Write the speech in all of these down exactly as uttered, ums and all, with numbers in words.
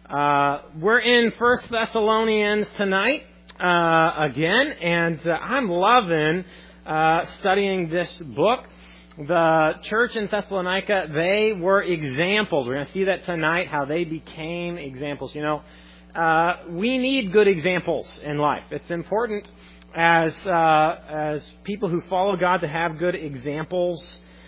Uh, we're in First Thessalonians tonight uh, again, and uh, I'm loving uh, studying this book. The church in Thessalonica, they were examples. We're going to see that tonight, how they became examples. You know, uh, we need good examples in life. It's important as uh, as people who follow God to have good examples.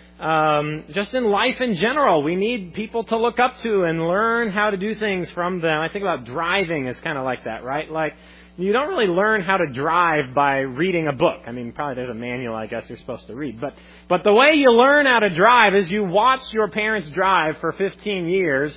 Um, just in life in general, we need people to look up to and learn how to do things from them. I think about driving as kind of like that, right? Like, you don't really learn how to drive by reading a book. I mean, probably there's a manual, I guess, you're supposed to read. But but the way you learn how to drive is you watch your parents drive for fifteen years,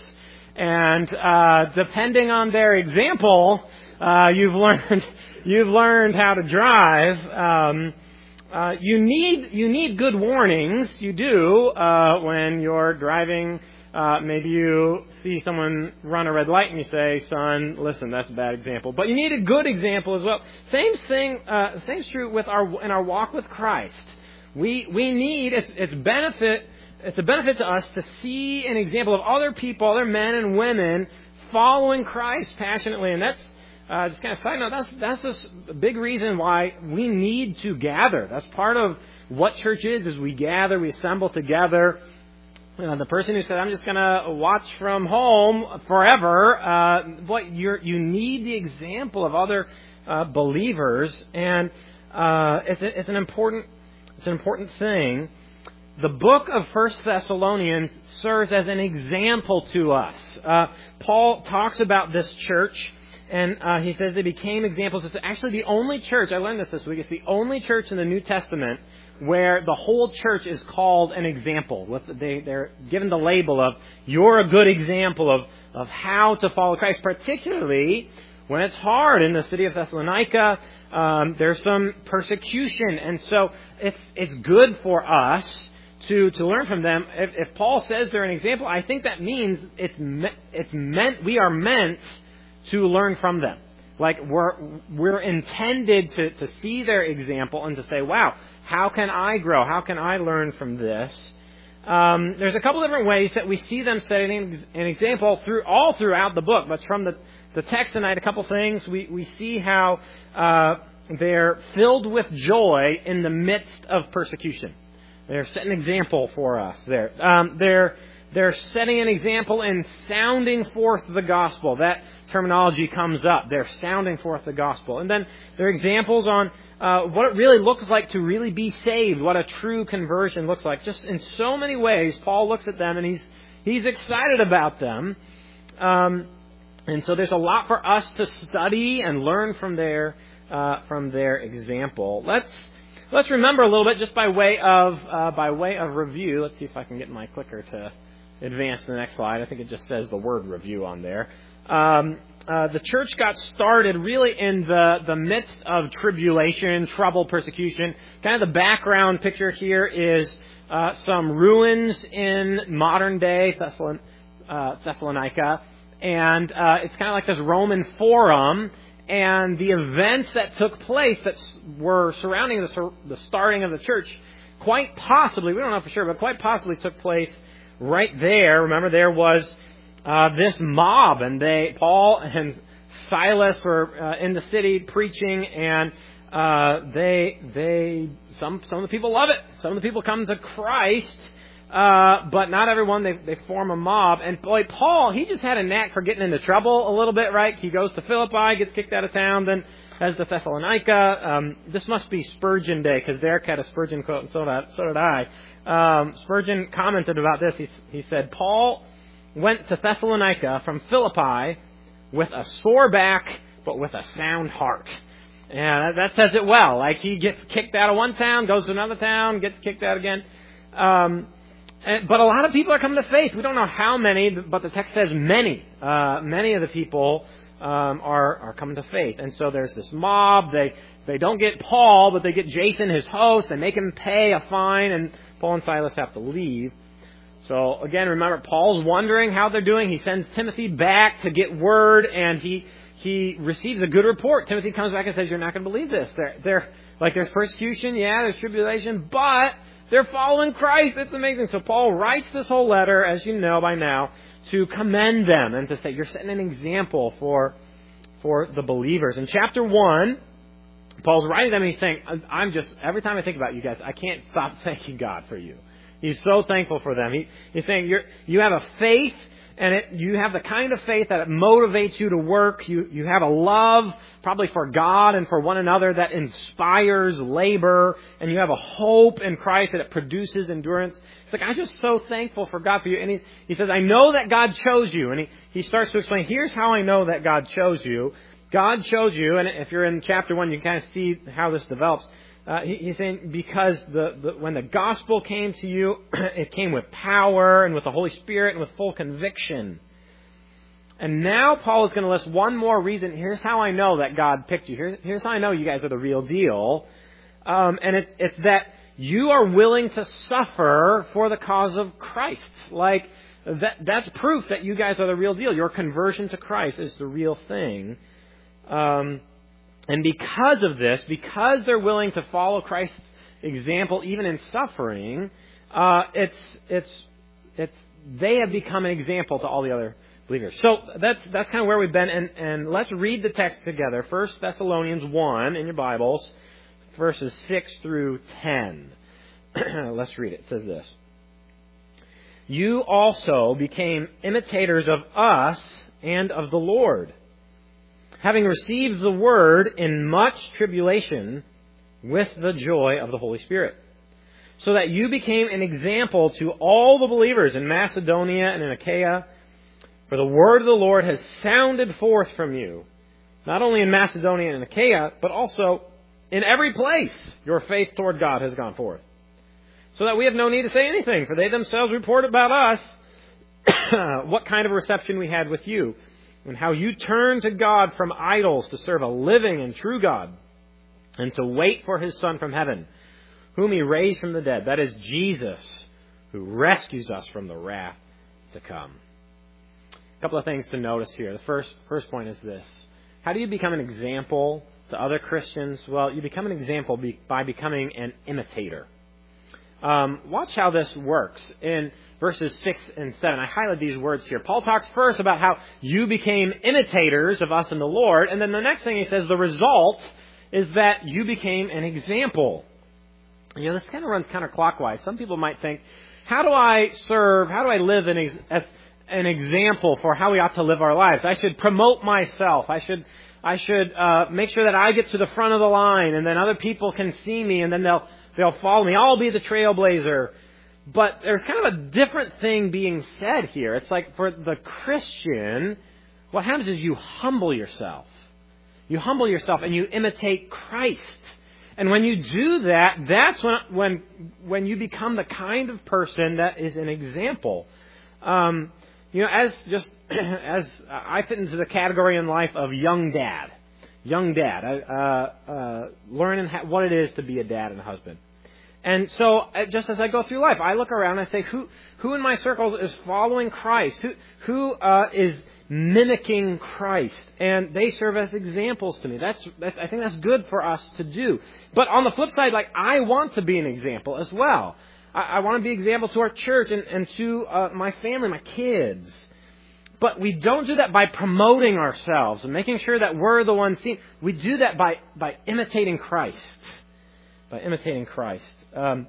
and uh, depending on their example, uh, you've learned you've learned how to drive. Um, Uh, you need you need good warnings. You do uh, when you're driving. Uh, maybe you see someone run a red light and you say, "Son, listen, that's a bad example." But you need a good example as well. Same thing. Uh, same's true with our in our walk with Christ. We we need it's it's benefit. It's a benefit to us to see an example of other people, other men and women following Christ passionately, and that's. Uh, just kind of side note, that's that's just a big reason why we need to gather. That's part of what church is, is we gather, we assemble together. You know, the person who said, I'm just going to watch from home forever, uh, what you're, you need the example of other uh, believers, and uh, it's, a, it's an important it's an important thing. The book of First Thessalonians serves as an example to us. Uh, Paul talks about this church. And uh, he says they became examples. It's actually the only church, I learned this this week, it's the only church in the New Testament where the whole church is called an example. With they, they're given the label of, you're a good example of, of how to follow Christ, particularly when it's hard in the city of Thessalonica. Um, there's some persecution. And so it's it's good for us to, to learn from them. If, if Paul says they're an example, I think that means it's me, it's meant we are meant to learn from them. Like we're we're intended to, to see their example and to say, wow, how can I grow? How can I learn from this? Um, there's a couple different ways that we see them setting an example through all throughout the book. But from the, the text tonight, a couple things. We, we see how uh, they're filled with joy in the midst of persecution. They're setting an example for us there. Um, they're They're setting an example in sounding forth the gospel. That terminology comes up. They're sounding forth the gospel. And then there are examples on uh, what it really looks like to really be saved, what a true conversion looks like. Just in so many ways, Paul looks at them and he's he's excited about them. Um, and so there's a lot for us to study and learn from their uh, from their example. Let's let's remember a little bit just by way of uh, by way of review. Let's see if I can get my clicker to advance to the next slide. I think it just says the word review on there. Um, uh, the church got started really in the, the midst of tribulation, trouble, persecution. Kind of the background picture here is uh, some ruins in modern day Thessalon- uh, Thessalonica. And uh, it's kind of like this Roman forum. And the events that took place that were surrounding the, the starting of the church, quite possibly, we don't know for sure, but quite possibly took place right there. Remember, there was uh, this mob, and they, Paul and Silas were uh, in the city preaching, and uh, they, they, some, some of the people love it. Some of the people come to Christ, uh, but not everyone. They, they form a mob, and boy, Paul, he just had a knack for getting into trouble a little bit, right? He goes to Philippi, gets kicked out of town, then heads to Thessalonica. Um, this must be Spurgeon Day, because Derek had a Spurgeon quote, and so did, so did I. Um, Spurgeon commented about this. He, he said, Paul went to Thessalonica from Philippi with a sore back, but with a sound heart. And that, that says it well. Like, he gets kicked out of one town, goes to another town, gets kicked out again. Um, and, but a lot of people are coming to faith. We don't know how many, but the text says many. Uh, many of the people um, are, are coming to faith. And so there's this mob. They, they don't get Paul, but they get Jason, his host. They make him pay a fine, and Paul and Silas have to leave. So, again, remember, Paul's wondering how they're doing. He sends Timothy back to get word, and he he receives a good report. Timothy comes back and says, you're not going to believe this. They're, they're like, there's persecution, yeah, there's tribulation, but they're following Christ. It's amazing. So Paul writes this whole letter, as you know by now, to commend them and to say, you're setting an example for, for the believers. In chapter one, Paul's writing them and he's saying, I'm just, every time I think about you guys, I can't stop thanking God for you. He's so thankful for them. He, he's saying, you're, you have a faith, and it, you have the kind of faith that it motivates you to work. You, you have a love, probably for God and for one another, that inspires labor. And you have a hope in Christ that it produces endurance. It's like, I'm just so thankful for God for you. And he, he says, I know that God chose you. And he, he starts to explain, here's how I know that God chose you. God chose you, and if you're in chapter one, you can kind of see how this develops. Uh, he, he's saying because the, the when the gospel came to you, it came with power and with the Holy Spirit and with full conviction. And now Paul is going to list one more reason. Here's how I know that God picked you. Here's, here's how I know you guys are the real deal. Um, and it, it's that you are willing to suffer for the cause of Christ. Like, that, that's proof that you guys are the real deal. Your conversion to Christ is the real thing. Um, and because of this, because they're willing to follow Christ's example, even in suffering, uh, it's it's it's they have become an example to all the other believers. So that's that's kind of where we've been. And, and let's read the text together. First Thessalonians one in your Bibles, verses six through ten. Let's read it. It says this: You also became imitators of us and of the Lord, having received the word in much tribulation with the joy of the Holy Spirit, so that you became an example to all the believers in Macedonia and in Achaia. For the word of the Lord has sounded forth from you, not only in Macedonia and Achaia, but also in every place your faith toward God has gone forth. So that we have no need to say anything, for they themselves report about us what kind of reception we had with you, and how you turned to God from idols to serve a living and true God, and to wait for His Son from heaven, whom He raised from the dead. That is Jesus, who rescues us from the wrath to come. A couple of things to notice here. The first, first point is this. How do you become an example to other Christians? Well, you become an example by becoming an imitator. Um, watch how this works in verses six and seven. I highlight these words here. Paul talks first about how you became imitators of us in the Lord. And then the next thing he says, the result is that you became an example. You know, this kind of runs counterclockwise. Some people might think, how do I serve, how do I live an ex- as an example for how we ought to live our lives? I should promote myself. I should I should uh, make sure that I get to the front of the line, and then other people can see me, and then they'll they'll follow me. I'll be the trailblazer. But there's kind of a different thing being said here. It's like for the Christian, what happens is you humble yourself. You humble yourself and you imitate Christ. And when you do that, that's when when when you become the kind of person that is an example. Um, you know, as just as I fit into the category in life of young dad, young dad, uh, uh, learning what it is to be a dad and a husband. And so, just as I go through life, I look around and I say, who who in my circles is following Christ? Who who uh, is mimicking Christ? And they serve as examples to me. That's, that's I think that's good for us to do. But on the flip side, like, I want to be an example as well. I, I want to be an example to our church and, and to uh, my family, my kids. But we don't do that by promoting ourselves and making sure that we're the ones seen. We do that by, by imitating Christ. By imitating Christ. Um,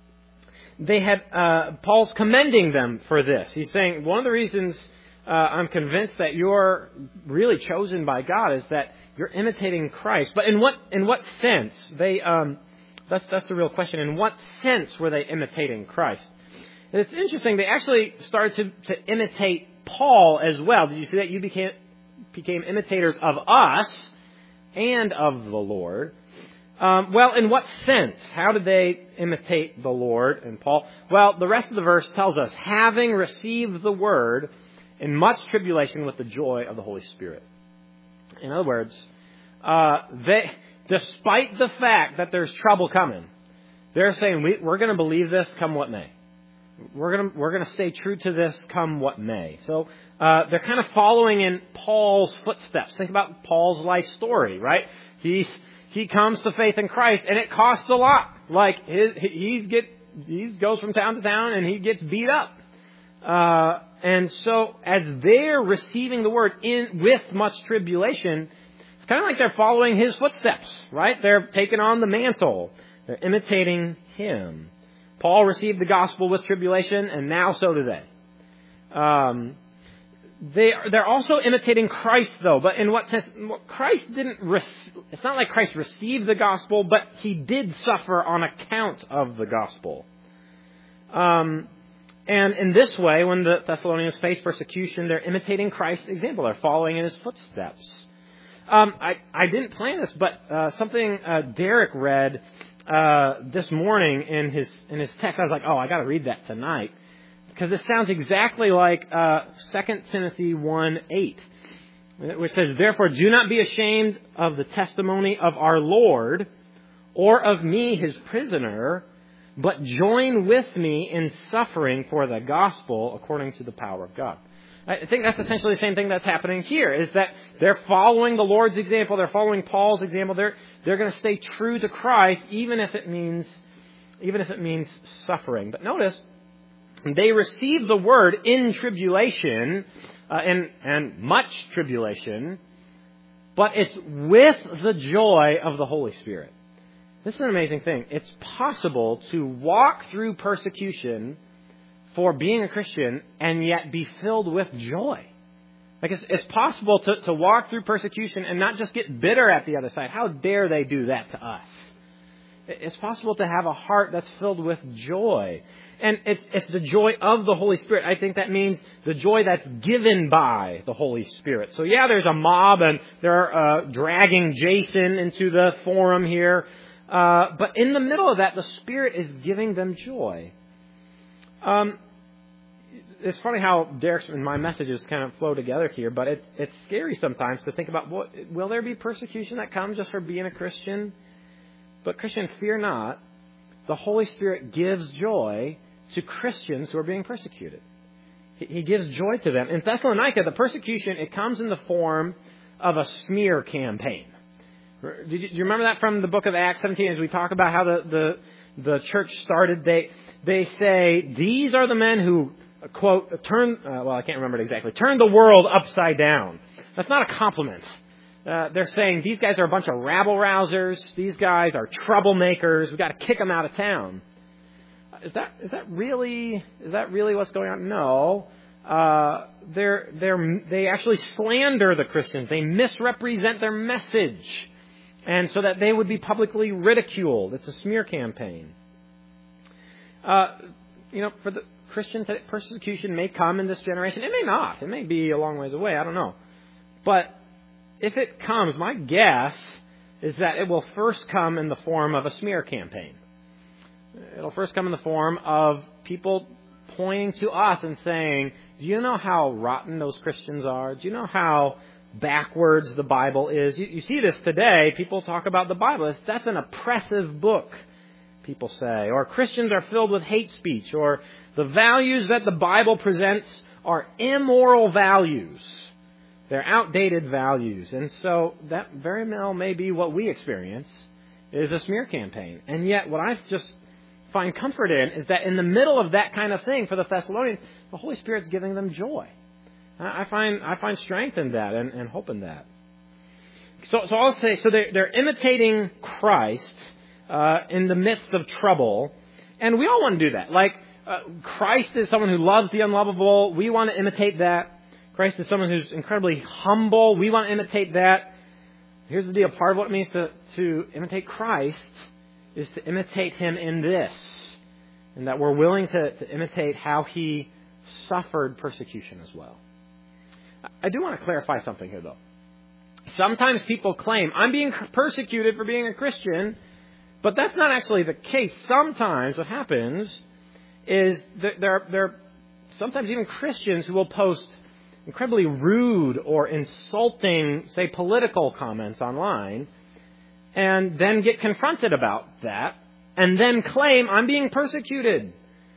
they had, uh, Paul's commending them for this. He's saying, one of the reasons uh, I'm convinced that you're really chosen by God is that you're imitating Christ. But in what in what sense? They um, that's that's the real question. In what sense were they imitating Christ? And it's interesting. They actually started to, to imitate Paul as well. Did you see that? You became became imitators of us and of the Lord. Um, well, in what sense? How did they imitate the Lord and Paul? Well, the rest of the verse tells us, having received the word in much tribulation with the joy of the Holy Spirit. In other words, uh, they, despite the fact that there's trouble coming, they're saying we, we're going to believe this come what may. We're going to we're going to stay true to this come what may. So uh, they're kind of following in Paul's footsteps. Think about Paul's life story, right? He's He comes to faith in Christ, and it costs a lot. Like his, he get he goes from town to town, and he gets beat up. Uh, and so as they're receiving the word in with much tribulation, it's kind of like they're following his footsteps, right? They're taking on the mantle. They're imitating him. Paul received the gospel with tribulation, and now so do they. Um, they they're also imitating Christ, though. But in what sense? Christ didn't. Re- it's not like Christ received the gospel, but he did suffer on account of the gospel. Um, and in this way, when the Thessalonians face persecution, they're imitating Christ's example. They're following in his footsteps. Um, I I didn't plan this, but uh, something uh, Derek read uh, this morning in his in his text. I was like, oh, I got to read that tonight. Because it sounds exactly like uh, Second Timothy one eight, which says, "Therefore do not be ashamed of the testimony of our Lord, or of me his prisoner, but join with me in suffering for the gospel according to the power of God." I think that's essentially the same thing that's happening here, is that they're following the Lord's example, they're following Paul's example, they're they're going to stay true to Christ, even if it means even if it means suffering. But notice, they receive the word in tribulation, uh, and, and much tribulation, but it's with the joy of the Holy Spirit. This is an amazing thing. It's possible to walk through persecution for being a Christian and yet be filled with joy. Like it's, it's possible to, to walk through persecution and not just get bitter at the other side. How dare they do that to us? It's possible to have a heart that's filled with joy. And it's, it's the joy of the Holy Spirit. I think that means the joy that's given by the Holy Spirit. So yeah, there's a mob and they're uh, dragging Jason into the forum here. Uh, but in the middle of that, the Spirit is giving them joy. Um, it's funny how Derek's and my messages kind of flow together here, but it, it's scary sometimes to think about, what, will there be persecution that comes just for being a Christian? But Christian, fear not. The Holy Spirit gives joy to Christians who are being persecuted. He gives joy to them. In Thessalonica, the persecution, it comes in the form of a smear campaign. Did you, do you remember that from the book of Acts seventeen? As we talk about how the, the, the church started, they they say, these are the men who, quote, turn, uh, well, I can't remember it exactly, turn the world upside down. That's not a compliment. Uh, they're saying these guys are a bunch of rabble-rousers. These guys are troublemakers. We've got to kick them out of town. Is that is that really is that really what's going on? No. Uh, they're they're they actually slander the Christians. They misrepresent their message, and so that they would be publicly ridiculed. It's a smear campaign. Uh, you know, for the Christians, persecution may come in this generation. It may not. It may be a long ways away. I don't know, but if it comes, my guess is that it will first come in the form of a smear campaign. It'll first come in the form of people pointing to us and saying, do you know how rotten those Christians are? Do you know how backwards the Bible is? You, you see this today. People talk about the Bible. It's, that's an oppressive book, people say. Or Christians are filled with hate speech. Or the values that the Bible presents are immoral values. They're outdated values. And so that very well may be what we experience is a smear campaign. And yet what I just find comfort in is that in the middle of that kind of thing for the Thessalonians, the Holy Spirit's giving them joy. I find I find strength in that and, and hope in that. So, so I'll say, so they're, they're imitating Christ uh, in the midst of trouble. And we all want to do that. Like uh, Christ is someone who loves the unlovable. We want to imitate that. Christ is someone who's incredibly humble. We want to imitate that. Here's the deal. Part of what it means to, to imitate Christ is to imitate him in this. And that we're willing to, to imitate how he suffered persecution as well. I do want to clarify something here, though. Sometimes people claim, I'm being persecuted for being a Christian, but that's not actually the case. Sometimes what happens is that there, there are sometimes even Christians who will post incredibly rude or insulting, say, political comments online, and then get confronted about that, and then claim, I'm being persecuted.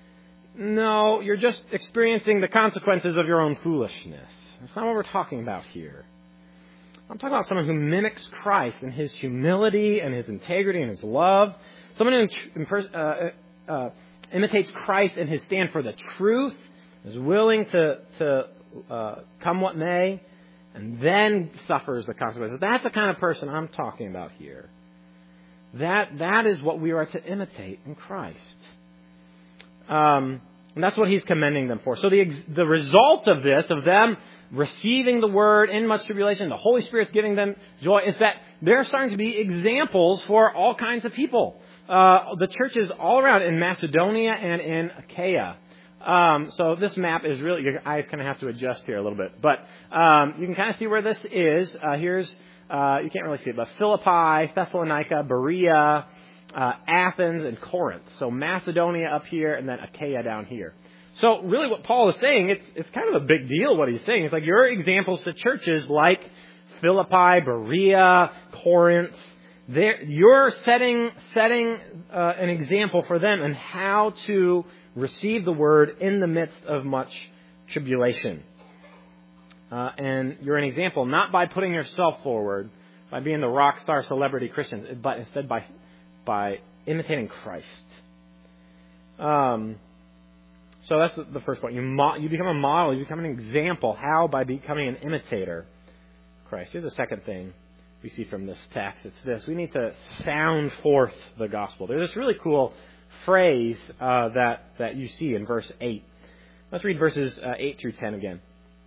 No, you're just experiencing the consequences of your own foolishness. That's not what we're talking about here. I'm talking about someone who mimics Christ in his humility and his integrity and his love. Someone who uh, uh, imitates Christ in his stand for the truth is willing to, to uh, come what may, and then suffers the consequences. That's the kind of person I'm talking about here. That that is what we are to imitate in Christ. Um, and that's what he's commending them for. So the the result of this, of them receiving the word in much tribulation, the Holy Spirit's giving them joy, is that they're starting to be examples for all kinds of people. Uh, the churches all around in Macedonia and in Achaia. Um, so this map is really, your eyes kind of have to adjust here a little bit. But um, you can kind of see where this is. Uh, here's, uh, you can't really see it, but Philippi, Thessalonica, Berea, uh, Athens, and Corinth. So Macedonia up here and then Achaia down here. So really what Paul is saying, it's, it's kind of a big deal what he's saying. It's like you're examples to churches like Philippi, Berea, Corinth. They're, you're setting, setting uh, an example for them in how to receive the word in the midst of much tribulation. Uh, and you're an example not by putting yourself forward, by being the rock star celebrity Christians, but instead by by imitating Christ. Um, so that's the first point. You mo- you become a model, you become an example. How? By becoming an imitator of Christ. Here's the second thing we see from this text. It's this. We need to sound forth the gospel. There's this really cool phrase uh, that, that you see in verse eight. Let's read verses uh, eight through ten again.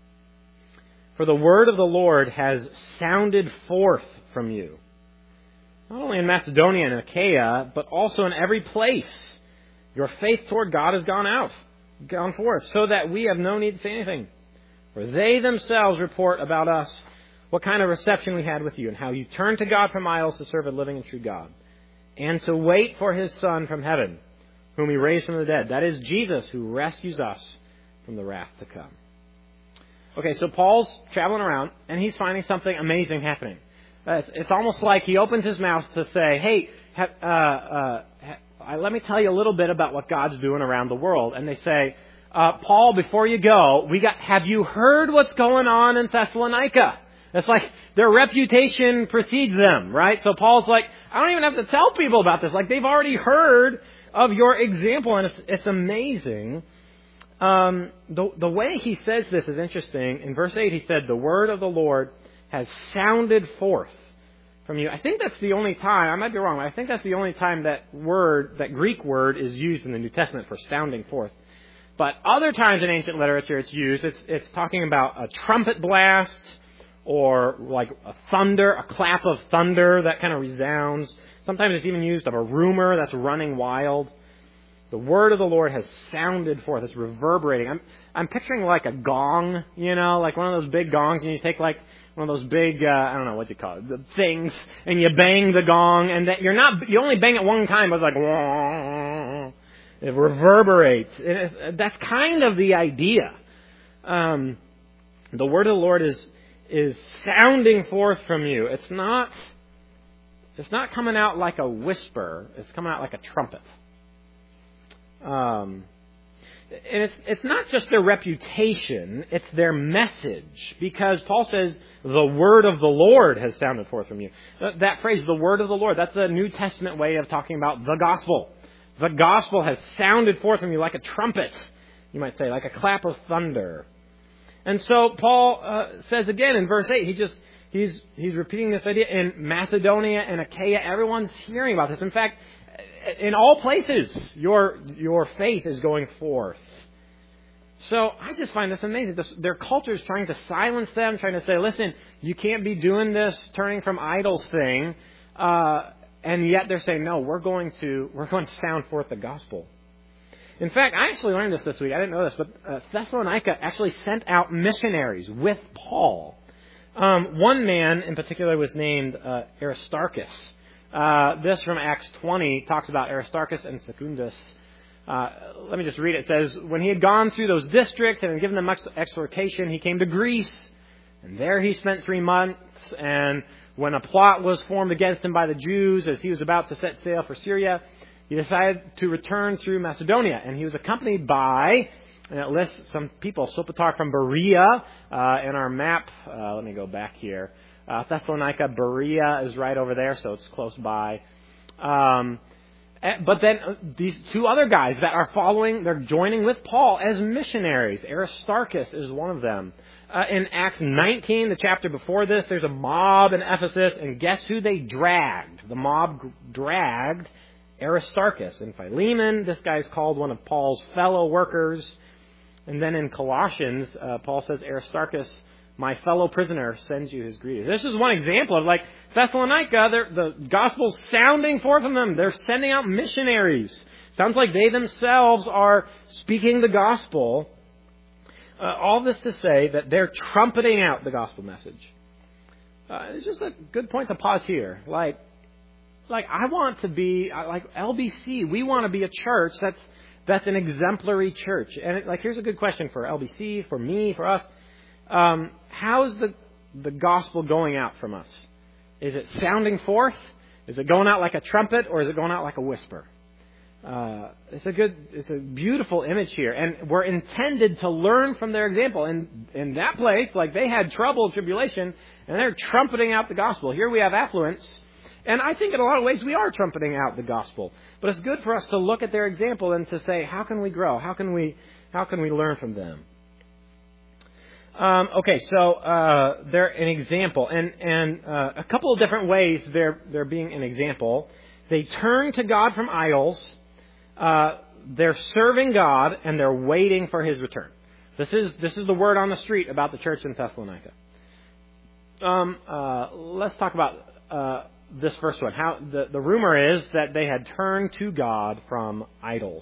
For the word of the Lord has sounded forth from you, not only in Macedonia and Achaia, but also in every place. Your faith toward God has gone out, gone forth, so that we have no need to say anything. For they themselves report about us what kind of reception we had with you, and how you turned to God from idols to serve a living and true God, and to wait for His Son from heaven, whom He raised from the dead. That is Jesus, who rescues us from the wrath to come. Okay, so Paul's traveling around, and he's finding something amazing happening. Uh, it's, it's almost like he opens his mouth to say, hey, ha, uh, uh, ha, let me tell you a little bit about what God's doing around the world. And they say, uh, Paul, before you go, we got. have you heard what's going on in Thessalonica? It's like their reputation precedes them, right? So Paul's like, I don't even have to tell people about this. Like, they've already heard of your example, and it's, it's amazing. Um, the, the way he says this is interesting. In verse eight, he said, the word of the Lord has sounded forth from you. I think that's the only time, I might be wrong, but I think that's the only time that word, that Greek word is used in the New Testament for sounding forth. But other times in ancient literature it's used, it's, it's talking about a trumpet blast, or like a thunder, a clap of thunder that kind of resounds. Sometimes it's even used of a rumor that's running wild. The word of the Lord has sounded forth. It's reverberating. I'm I'm picturing like a gong, you know, like one of those big gongs, and you take like one of those big, uh, I don't know what you call it, the things, and you bang the gong, and that you're not, you only bang it one time, but it's like, wah, it reverberates. And it's, that's kind of the idea. Um, the word of the Lord is is sounding forth from you. It's not, it's not coming out like a whisper. It's coming out like a trumpet. Um, and it's it's not just their reputation, it's their message. Because Paul says, the word of the Lord has sounded forth from you. That phrase, the word of the Lord, that's a New Testament way of talking about the gospel. The gospel has sounded forth from you like a trumpet, you might say, like a clap of thunder. And so Paul uh, says again in verse eight, he just he's he's repeating this idea. In Macedonia and Achaia, everyone's hearing about this. In fact, in all places, your your faith is going forth. So I just find this amazing. This, their culture is trying to silence them, trying to say, listen, you can't be doing this turning from idols thing. Uh, and yet they're saying, no, we're going to we're going to sound forth the gospel. In fact, I actually learned this this week. I didn't know this, but uh, Thessalonica actually sent out missionaries with Paul. Um, one man in particular was named uh, Aristarchus. Uh, this from Acts twenty talks about Aristarchus and Secundus. Uh, let me just read it. It says, when he had gone through those districts and had given them much exhortation, he came to Greece, and there he spent three months. And when a plot was formed against him by the Jews as he was about to set sail for Syria, he decided to return through Macedonia. And he was accompanied by, and it lists some people, Sopater from Berea uh, in our map. Uh, let me go back here. Uh, Thessalonica, Berea is right over there, so it's close by. Um, But then these two other guys that are following, they're joining with Paul as missionaries. Aristarchus is one of them. Uh, in Acts nineteen, the chapter before this, there's a mob in Ephesus, and guess who they dragged? The mob dragged Aristarchus. And Philemon, this guy's called one of Paul's fellow workers. And then in Colossians, uh, Paul says, Aristarchus, my fellow prisoner, sends you his greetings. This is one example of, like, Thessalonica, the gospel's sounding forth from them. They're sending out missionaries. Sounds like they themselves are speaking the gospel. Uh, all this to say that they're trumpeting out the gospel message. Uh, it's just a good point to pause here. Like, like I want to be, like L B C, we want to be a church that's that's an exemplary church. And, it, like, here's a good question for L B C, for me, for us. Um, how's the the gospel going out from us? Is it sounding forth? Is it going out like a trumpet, or is it going out like a whisper? Uh, it's a good, it's a beautiful image here, and we're intended to learn from their example. And in that place, like, they had trouble, tribulation, and they're trumpeting out the gospel. Here we have affluence, and I think in a lot of ways we are trumpeting out the gospel. But it's good for us to look at their example and to say, how can we grow? How can we, how can we learn from them? Um, okay, so uh, they're an example, and and uh, a couple of different ways they're they're being an example. They turn to God from idols. Uh, they're serving God, and they're waiting for His return. This is this is the word on the street about the church in Thessalonica. Um, uh, let's talk about uh, this first one. How the the rumor is that they had turned to God from idols.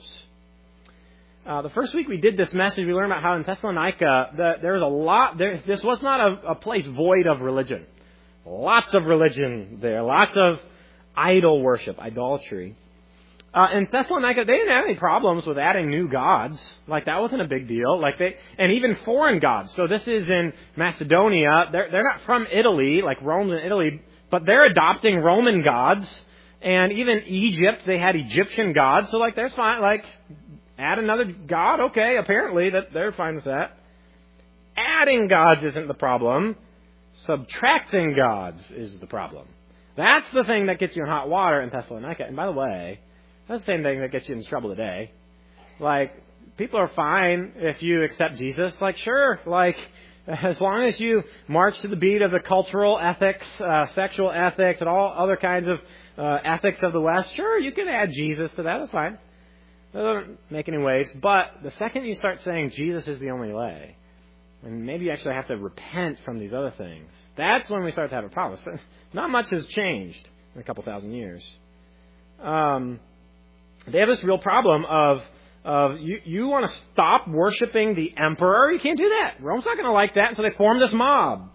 Uh, the first week we did this message, we learned about how in Thessalonica the, there was a lot. There, this was not a, a place void of religion. Lots of religion there. Lots of idol worship, idolatry. Uh, in Thessalonica, they didn't have any problems with adding new gods. Like, that wasn't a big deal. Like they, and even foreign gods. So this is in Macedonia. They're they're not from Italy, like Rome and Italy, but they're adopting Roman gods. And even Egypt, they had Egyptian gods. So, like, there's fine. Like, add another god. Okay, apparently that they're fine with that. Adding gods isn't the problem. Subtracting gods is the problem. That's the thing that gets you in hot water in Thessalonica. And by the way, that's the same thing that gets you in trouble today. Like, people are fine if you accept Jesus. Like, sure, like, as long as you march to the beat of the cultural ethics, uh, sexual ethics, and all other kinds of uh, ethics of the West, sure, you can add Jesus to that. That's fine. That doesn't make any waves. But the second you start saying Jesus is the only way, and maybe you actually have to repent from these other things, that's when we start to have a problem. Not much has changed in a couple thousand years. Um... They have this real problem of, of you, you want to stop worshiping the emperor? You can't do that. Rome's not going to like that, and so they form this mob.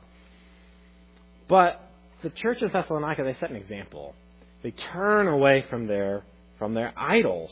But the church of Thessalonica, they set an example. They turn away from their, from their idols.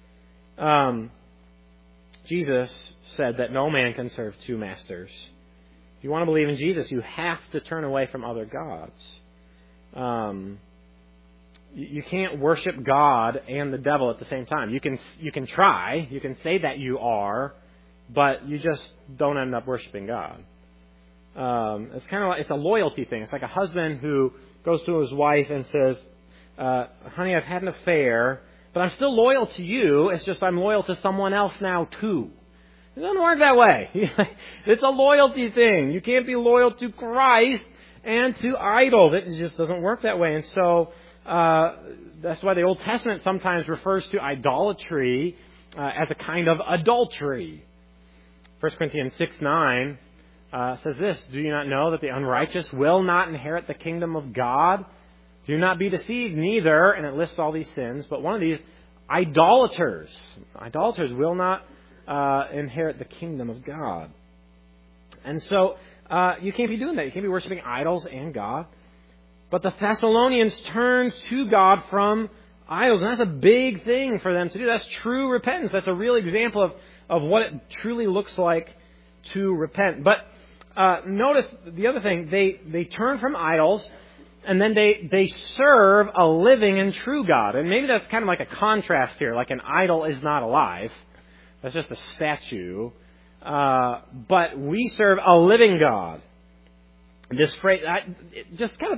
Um, Jesus said that no man can serve two masters. If you want to believe in Jesus, you have to turn away from other gods. Um... You can't worship God and the devil at the same time. You can you can try, you can say that you are, but you just don't end up worshiping God. Um, it's kind of like, it's a loyalty thing. It's like a husband who goes to his wife and says, uh, "Honey, I've had an affair, but I'm still loyal to you. It's just I'm loyal to someone else now too." It doesn't work that way. It's a loyalty thing. You can't be loyal to Christ and to idols. It just doesn't work that way. And so. Uh, that's why the Old Testament sometimes refers to idolatry uh, as a kind of adultery. First Corinthians six nine uh, says this, "Do you not know that the unrighteous will not inherit the kingdom of God? Do not be deceived, neither," and it lists all these sins, but one of these, idolaters. Idolaters will not uh, inherit the kingdom of God. And so uh, you can't be doing that. You can't be worshiping idols and God. But the Thessalonians turned to God from idols. And that's a big thing for them to do. That's true repentance. That's a real example of, of what it truly looks like to repent. But uh, notice the other thing. They, they turn from idols, and then they, they serve a living and true God. And maybe that's kind of like a contrast here. Like an idol is not alive. That's just a statue. Uh, but we serve a living God. This phrase, I, it just kind of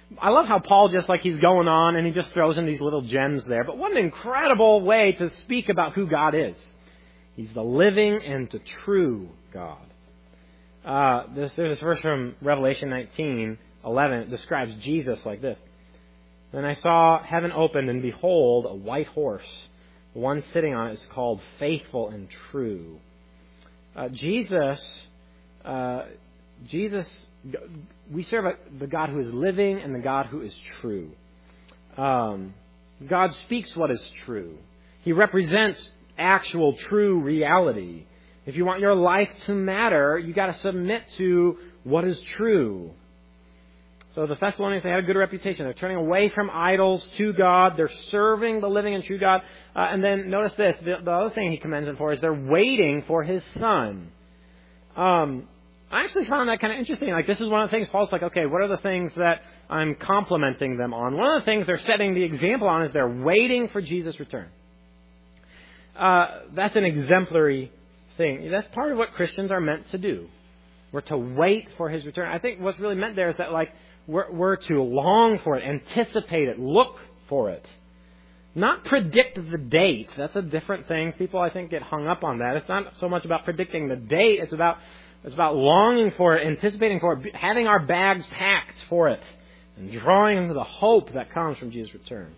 I love how Paul just like he's going on and he just throws in these little gems there. But what an incredible way to speak about who God is. He's the living and the true God. Uh, this, there's this verse from Revelation nineteen eleven. It describes Jesus like this. Then I saw heaven opened, and behold, a white horse. The one sitting on it is called Faithful and True. Uh, Jesus, uh, Jesus, we serve a, the God who is living and the God who is true. Um, God speaks what is true. He represents actual, true reality. If you want your life to matter, you got to submit to what is true. So the Thessalonians, they had a good reputation. They're turning away from idols to God. They're serving the living and true God. Uh, and then notice this. The, the other thing he commends them for is they're waiting for His Son. Um, I actually found that kind of interesting. Like, this is one of the things Paul's like, okay, what are the things that I'm complimenting them on? One of the things they're setting the example on is they're waiting for Jesus' return. Uh, that's an exemplary thing. That's part of what Christians are meant to do. We're to wait for His return. I think what's really meant there is that, like, we're, we're to long for it, anticipate it, look for it. Not predict the date. That's a different thing. People, I think, get hung up on that. It's not so much about predicting the date. It's about it's about longing for it, anticipating for it, having our bags packed for it, and drawing into the hope that comes from Jesus' return.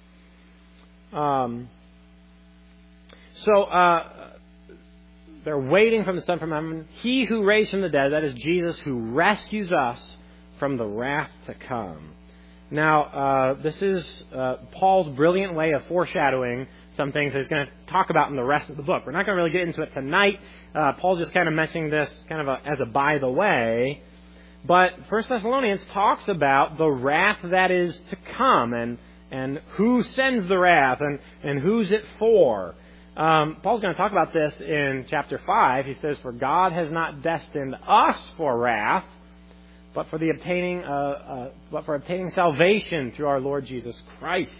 Um. So, uh, they're waiting for the Son from heaven. He who raised from the dead, that is Jesus, who rescues us from the wrath to come. Now, uh, this is uh, Paul's brilliant way of foreshadowing some things that he's going to talk about in the rest of the book. We're not going to really get into it tonight. Uh, Paul's just kind of mentioning this kind of a, as a by the way. But First Thessalonians talks about the wrath that is to come and, and who sends the wrath and, and who's it for. Um, Paul's going to talk about this in chapter five. He says, "For God has not destined us for wrath, but for the obtaining, uh, uh, but for obtaining salvation through our Lord Jesus Christ."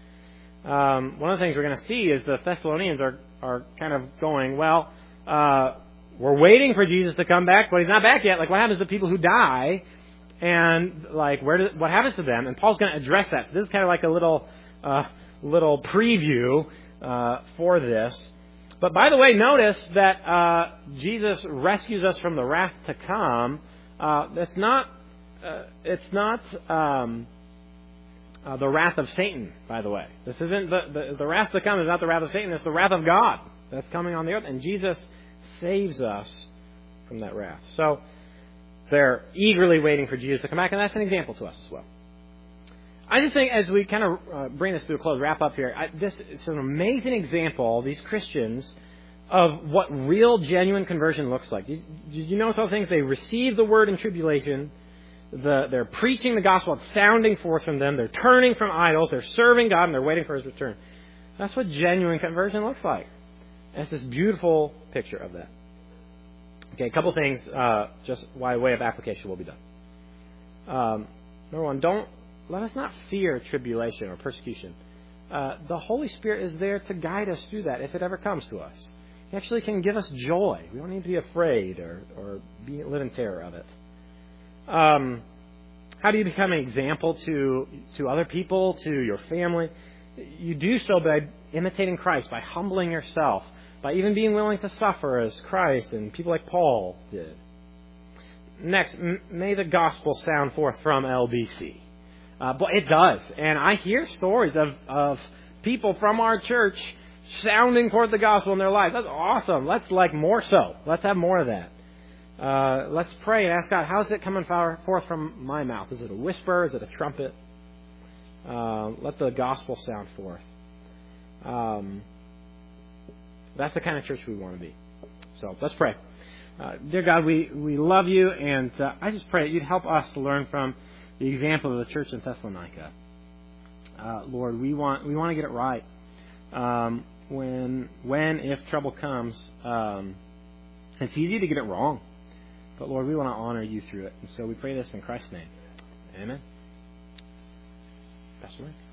Um, one of the things we're going to see is the Thessalonians are are kind of going, well, uh, we're waiting for Jesus to come back, but He's not back yet. Like, what happens to people who die? And like, where does, what happens to them? And Paul's going to address that. So this is kind of like a little uh, little preview Uh, for this. But by the way, notice that uh, Jesus rescues us from the wrath to come. Uh, that's not, uh, it's not um, uh, the wrath of Satan, by the way. This isn't the, the, the wrath to come is not the wrath of Satan, it's the wrath of God that's coming on the earth. And Jesus saves us from that wrath. So they're eagerly waiting for Jesus to come back, and that's an example to us as well. I just think as we kind of uh, bring this to a close, wrap up here, I, this is an amazing example, these Christians, of what real, genuine conversion looks like. Did you, you notice all the things? They receive the word in tribulation. The, they're preaching the gospel. It's sounding forth from them. They're turning from idols. They're serving God, and they're waiting for His return. That's what genuine conversion looks like. And it's this beautiful picture of that. Okay, a couple things uh, just by way of application will be done. Um, number one, don't Let us not fear tribulation or persecution. Uh, the Holy Spirit is there to guide us through that if it ever comes to us. He actually can give us joy. We don't need to be afraid or, or be, live in terror of it. Um, how do you become an example to, to other people, to your family? You do so by imitating Christ, by humbling yourself, by even being willing to suffer as Christ and people like Paul did. Next, m- may the gospel sound forth from L B C. Uh, but it does. And I hear stories of, of people from our church sounding forth the gospel in their life. That's awesome. Let's like more so. Let's have more of that. Uh, let's pray and ask God, how's it coming forth from my mouth? Is it a whisper? Is it a trumpet? Uh, let the gospel sound forth. Um, that's the kind of church we want to be. So let's pray. Uh, dear God, we, we love you, and uh, I just pray that you'd help us to learn from the example of the church in Thessalonica. Uh, Lord, we want we want to get it right. Um, when, when, if trouble comes, um, it's easy to get it wrong. But Lord, we want to honor you through it. And so we pray this in Christ's name. Amen. Pastor Mike.